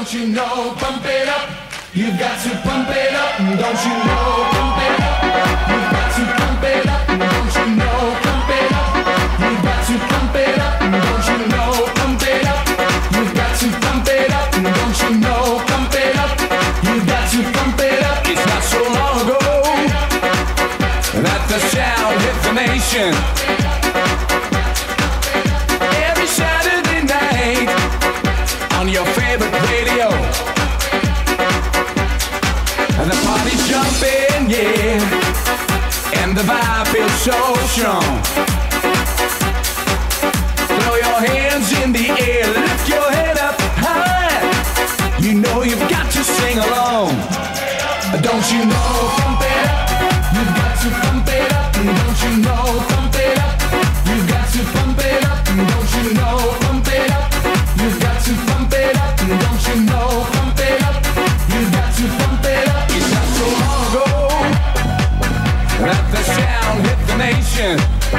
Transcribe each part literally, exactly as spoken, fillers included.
Don't you know, pump it up. You've got to pump it up. Don't you know, pump it up. You've got to pump it up. Don't you know, pump it up. You've got to pump it up. Don't you know, pump it up. You've got to pump it up. Don't you know, pump it up. You've got to pump it up. It's not so long ago that the sound hit the nation. Every Saturday night on your favorite radio. And the party's jumping, yeah, and the vibe feels so strong. Throw your hands in the air, lift your head up high. You know you've got to sing along. Don't you know, pump it up. You've got to pump it up. Don't you know, pump it up. You've got to pump it up. Don't you know, pump it up. You've got to pump it up. Don't you know, pump it up. You've got to pump it up. It's not so long ago that the sound hit the nation.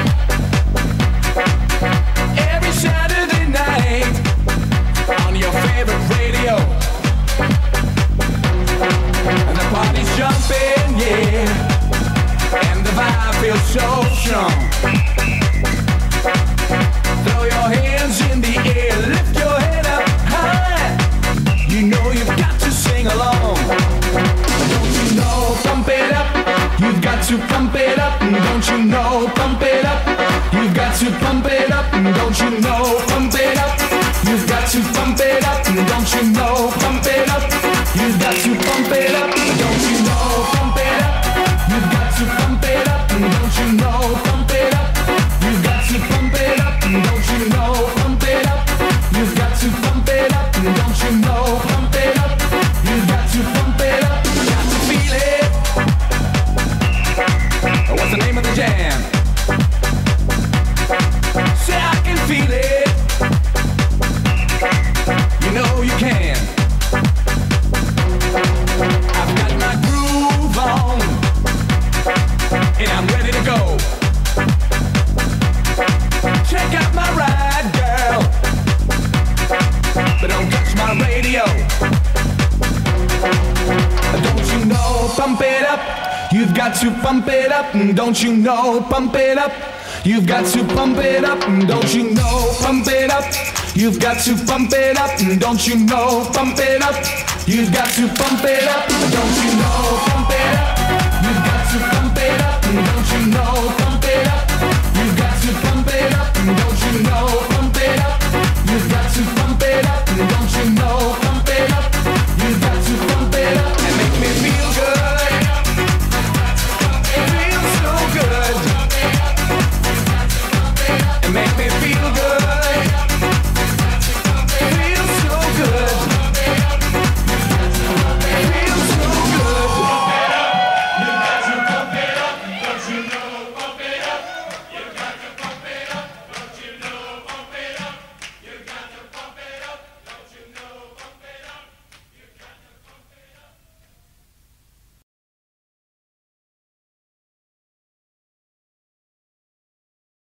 Every Saturday night on your favorite radio. And the party's jumping, yeah, and the vibe feels so strong. Throw your hands in the air, lift your head up high. You know you've got to sing along. Don't you know, pump it up. You've got to pump it up. Don't you know, pump it up. You've got to pump it up. Don't you know, pump it up. You've got to pump it up. Don't you know, pump it up. You've got to pump it up. Don't you know, pump it up. You've got to pump it up. Don't you know, pump it up. You've got to pump it up. Don't you know, pump it up. You've got to pump it up. Don't you know, pump it up. You've got to pump it up. Got to feel it. What's the name of the jam? Say I can feel it. You know you can. I've got my groove on, and I'm ready to go. Check out my ride, girl, but don't touch my radio. Don't you know, pump it up. You've got to pump it up. Don't you know, pump it up. You've got to pump it up. Don't you know, pump it up. You've got to pump it up. Don't you know, pump it up. You've got to pump it up. Don't